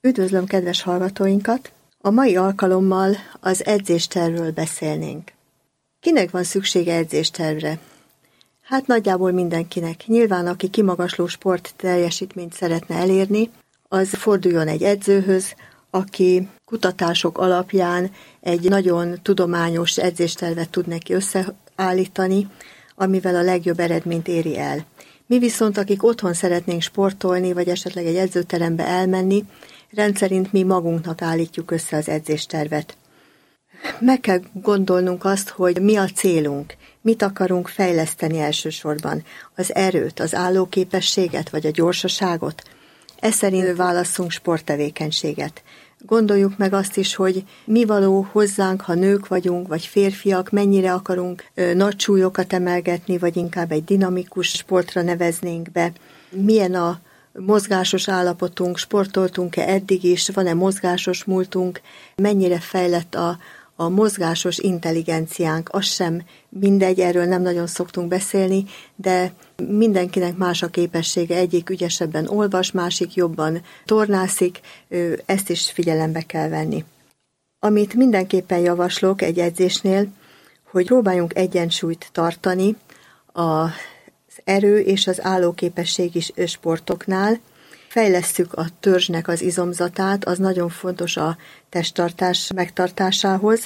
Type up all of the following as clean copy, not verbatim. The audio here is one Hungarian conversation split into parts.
Üdvözlöm kedves hallgatóinkat! A mai alkalommal az edzéstervről beszélnénk. Kinek van szüksége edzéstervre? Hát nagyjából mindenkinek. Nyilván, aki kimagasló sport teljesítményt szeretne elérni, az forduljon egy edzőhöz, aki kutatások alapján egy nagyon tudományos edzéstervet tud neki összeállítani, amivel a legjobb eredményt éri el. Mi viszont, akik otthon szeretnénk sportolni, vagy esetleg egy edzőterembe elmenni, rendszerint mi magunknak állítjuk össze az edzéstervet. Meg kell gondolnunk azt, hogy mi a célunk, mit akarunk fejleszteni elsősorban, az erőt, az állóképességet, vagy a gyorsaságot. Ez szerint válasszunk sporttevékenységet. Gondoljuk meg azt is, hogy mi való hozzánk, ha nők vagyunk, vagy férfiak, mennyire akarunk nagy súlyokat emelgetni, vagy inkább egy dinamikus sportra neveznénk be. Milyen a mozgásos állapotunk, sportoltunk-e eddig is, van-e mozgásos múltunk, mennyire fejlett a mozgásos intelligenciánk, az sem mindegy, erről nem nagyon szoktunk beszélni, de mindenkinek más a képessége, egyik ügyesebben olvas, másik jobban tornászik, ezt is figyelembe kell venni. Amit mindenképpen javaslok egy edzésnél, hogy próbáljunk egyensúlyt tartani az erő és az állóképesség is sportoknál, fejlesszük a törzsnek az izomzatát, az nagyon fontos a testtartás megtartásához,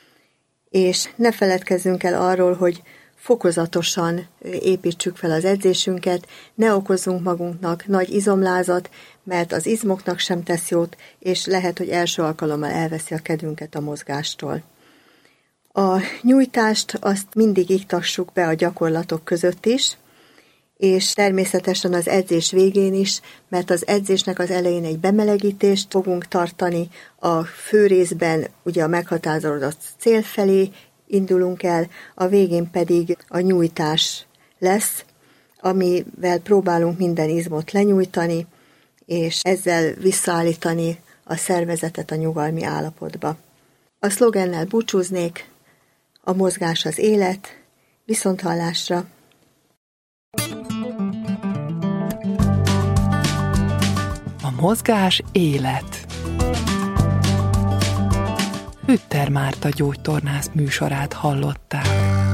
és ne feledkezzünk el arról, hogy fokozatosan építsük fel az edzésünket, ne okozzunk magunknak nagy izomlázat, mert az izmoknak sem tesz jót, és lehet, hogy első alkalommal elveszi a kedvünket a mozgástól. A nyújtást azt mindig iktassuk be a gyakorlatok között is, és természetesen az edzés végén is, mert az edzésnek az elején egy bemelegítést fogunk tartani, a főrészben ugye a meghatározott cél felé indulunk el, a végén pedig a nyújtás lesz, amivel próbálunk minden izmot lenyújtani, és ezzel visszaállítani a szervezetet a nyugalmi állapotba. A szlogennel búcsúznék, a mozgás az élet, viszonthallásra! A mozgás élet. Hütter Márta gyógytornász műsorát hallották.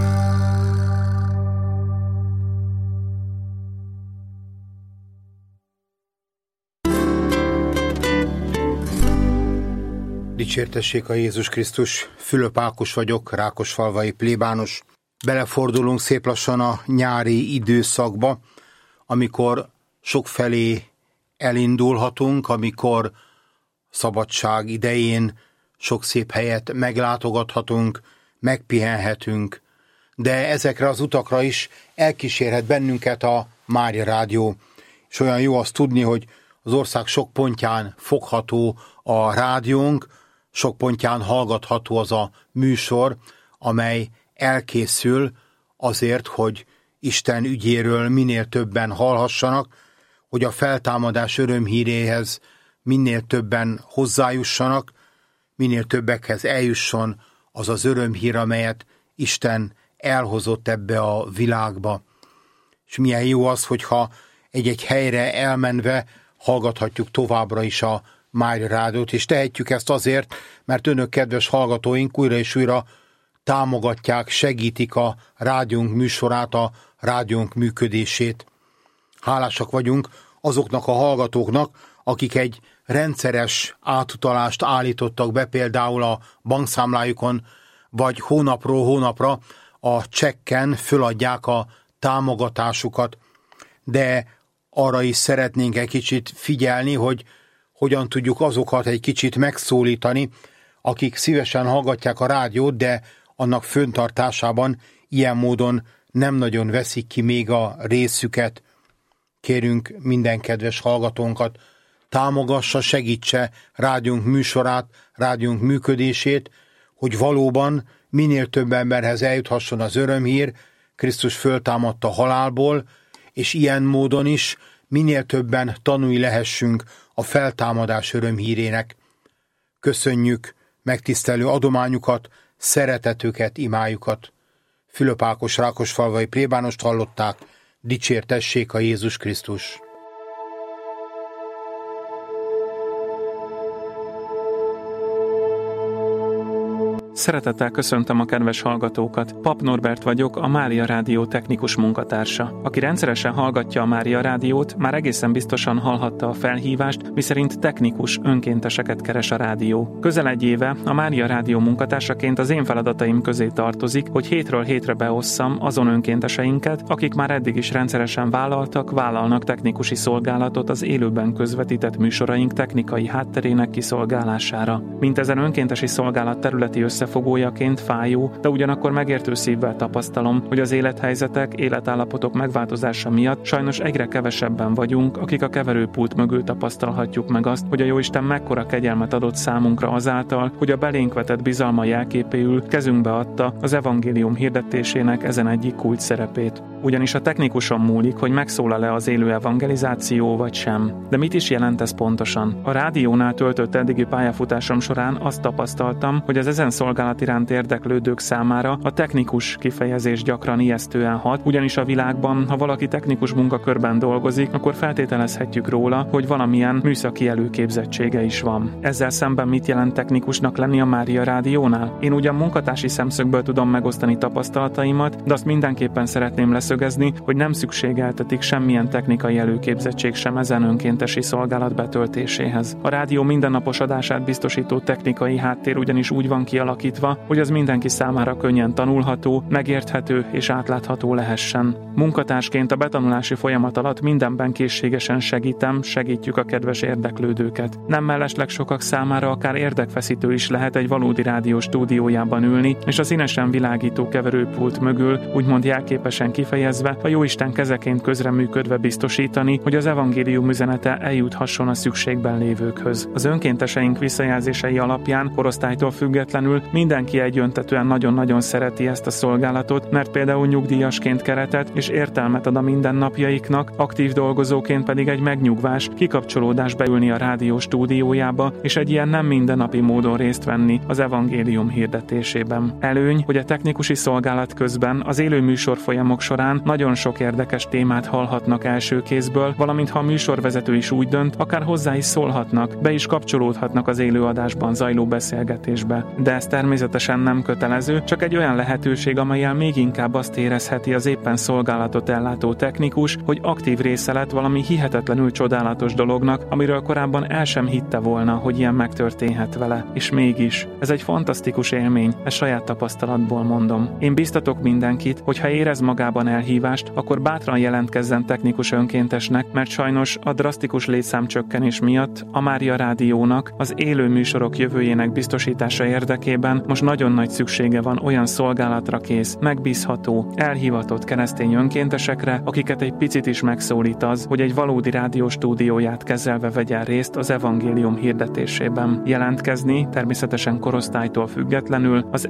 Dicsértessék a Jézus Krisztus, Fülöp Ákos vagyok, rákosfalvai plébános. Belefordulunk szép lassan a nyári időszakba, amikor sokfelé elindulhatunk, amikor szabadság idején sok szép helyet meglátogathatunk, megpihenhetünk, de ezekre az utakra is elkísérhet bennünket a Mária Rádió. És olyan jó azt tudni, hogy az ország sok pontján fogható a rádiónk, sok pontján hallgatható az a műsor, amely elkészül azért, hogy Isten ügyéről minél többen hallhassanak, hogy a feltámadás örömhíréhez minél többen hozzájussanak, minél többekhez eljusson az az örömhír, amelyet Isten elhozott ebbe a világba. És milyen jó az, hogyha egy-egy helyre elmenve hallgathatjuk továbbra is a Mária Rádiót, és tehetjük ezt azért, mert önök, kedves hallgatóink, újra és újra támogatják, segítik a rádiónk műsorát, a rádiónk működését. Hálásak vagyunk azoknak a hallgatóknak, akik egy rendszeres átutalást állítottak be például a bankszámlájukon, vagy hónapról hónapra a csekken föladják a támogatásukat. De arra is szeretnénk egy kicsit figyelni, hogy hogyan tudjuk azokat egy kicsit megszólítani, akik szívesen hallgatják a rádiót, de annak föntartásában ilyen módon nem nagyon veszik ki még a részüket. Kérünk minden kedves hallgatónkat, támogassa, segítse rádiónk műsorát, rádiónk működését, hogy valóban minél több emberhez eljuthasson az örömhír, Krisztus föltámadt a halálból, és ilyen módon is minél többen tanulni lehessünk a feltámadás örömhírének. Köszönjük megtisztelő adományukat, szeretetüket, imájukat. Fülöp Ákos rákosfalvai plébánost hallották, dicsértessék a Jézus Krisztus. Szeretettel köszöntöm a kedves hallgatókat. Pap Norbert vagyok, a Mária Rádió technikus munkatársa. Aki rendszeresen hallgatja a Mária Rádiót, már egészen biztosan hallhatta a felhívást, miszerint technikus önkénteseket keres a rádió. Közel egy éve a Mária Rádió munkatársaként az én feladataim közé tartozik, hogy hétről hétre beosszam azon önkénteseinket, akik már eddig is rendszeresen vállalnak technikusi szolgálatot az élőben közvetített műsoraink technikai hátterének kiszolgálására. Mintezen önkéntesi szolgálat területi összefogójaként fájó, de ugyanakkor megértő szívvel tapasztalom, hogy az élethelyzetek, életállapotok megváltozása miatt sajnos egyre kevesebben vagyunk, akik a keverőpult mögül tapasztalhatjuk meg azt, hogy a Jóisten mekkora kegyelmet adott számunkra azáltal, hogy a belénk vetett bizalma jelképéül kezünkbe adta az evangélium hirdetésének ezen egyik kulcs szerepét. Ugyanis a technikuson múlik, hogy megszólal-e az élő evangelizáció vagy sem. De mit is jelent ez pontosan? A rádiónál töltött eddigi pályafutásom során azt tapasztaltam, hogy az ezen szolgálat iránt érdeklődők számára a technikus kifejezés gyakran ijesztően hat, ugyanis a világban, ha valaki technikus munkakörben dolgozik, akkor feltételezhetjük róla, hogy valamilyen műszaki előképzettsége is van. Ezzel szemben mit jelent technikusnak lenni a Mária Rádiónál? Én ugyan munkatársi szemszögből tudom megosztani tapasztalataimat, de azt mindenképpen szeretném leszögezni, hogy nem szükségeltetik semmilyen technikai előképzettség sem ezen önkéntesi szolgálat betöltéséhez. A rádió mindennapos adását biztosító technikai háttér ugyanis úgy van kialakítva, hogy az mindenki számára könnyen tanulható, megérthető és átlátható lehessen. Munkatársként a betanulási folyamat alatt mindenben készségesen segítjük a kedves érdeklődőket. Nem mellesleg sokak számára akár érdekfeszítő is lehet egy valódi rádió stúdiójában ülni, és a színesen világító keverőpult mögül, úgymond jelképesen kifejezve, a Jóisten kezeként közreműködve biztosítani, hogy az evangélium üzenete eljuthasson a szükségben lévőkhöz. Az önkénteseink visszajelzései alapján korosztálytól függetlenül mindenki egyöntetően nagyon-nagyon szereti ezt a szolgálatot, mert például nyugdíjasként keretet és értelmet ad a mindennapjaiknak, aktív dolgozóként pedig egy megnyugvás, kikapcsolódás beülni a rádió stúdiójába, és egy ilyen nem mindennapi módon részt venni az evangélium hirdetésében. Előny, hogy a technikusi szolgálat közben az élő műsorfolyamok során nagyon sok érdekes témát hallhatnak első kézből, valamint ha a műsorvezető is úgy dönt, akár hozzá is szólhatnak, be is kapcsolódhatnak az élőadásban zajló beszélgetésbe. De ez természetesen nem kötelező, csak egy olyan lehetőség, amellyel még inkább azt érezheti az éppen szolgálatot ellátó technikus, hogy aktív része lett valami hihetetlenül csodálatos dolognak, amiről korábban el sem hitte volna, hogy ilyen megtörténhet vele. És mégis, ez egy fantasztikus élmény, ezt saját tapasztalatból mondom. Én biztatok mindenkit, hogy ha érez magában elhívást, akkor bátran jelentkezzen technikus önkéntesnek, mert sajnos a drasztikus létszámcsökkenés miatt a Mária Rádiónak az élő műsorok jövőjének biztosítása érdekében most nagyon nagy szüksége van olyan szolgálatra kész, megbízható, elhivatott keresztény önkéntesekre, akiket egy picit is megszólít az, hogy egy valódi rádió stúdióját kezelve vegyen részt az evangélium hirdetésében. Jelentkezni természetesen korosztálytól függetlenül az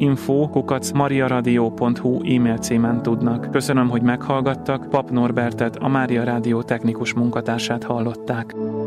info@mariaradio.hu e-mail címen tudnak. Köszönöm, hogy meghallgattak, Pap Norbertet, a Mária Rádió technikus munkatársát hallották.